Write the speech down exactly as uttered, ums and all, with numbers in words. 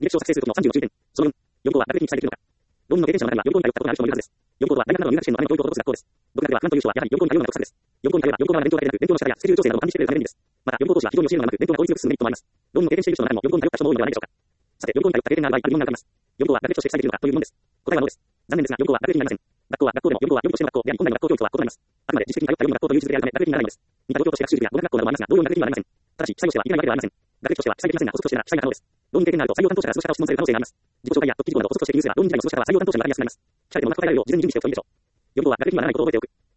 履歴書を作成することのさんじゅうの注意点。そのよん、予備校は学歴に記載できるのか。論文の経験者の中には予備校に通ったことがある人もいるはずです。予備校とは大学などの入学試験のための教育を施す学校です。独学では不安という人はやはり予備校に通うのが得策です。予備校に通えば予備校側が勉強だけでなく、勉強の仕方やスケジュール調整などを管理してくれるための便利です。また、予備校講師は非常に教えるのがうまく、勉強が効率よく進むメリットもあります。論文の経験している人の中にも予備校に通った人も多いのではないでしょうか。さて、予備校に通った経験がある場合、ある疑問があります。予備校は学歴として記載できるのかという疑問です。答えはノーです。残念ですが、予備校は学歴になりません。学校は学校でも予備校は予備としての学校であり、本来の学校教育とは異なります。あくまで自主的に通ったような学校という位置づけであるため、学歴にならないのです。似た状況として学習塾や語学学校などもありますが、同様の学歴にはなりません。ただし、記載としてはいけないわけではありません。学歴としては記載できませんが、補足としてなら記載が可能です。論文経験があると採用担当者からその仕方を質問される可能性があります。自己紹介や特記事項など補足として記入すれば、論文自体のその仕方は採用担当者に分かりやすくなります。記載でも中書きがあるよう事前に準備しておくといいでしょう。予備校は学歴にはならないことを覚えておく。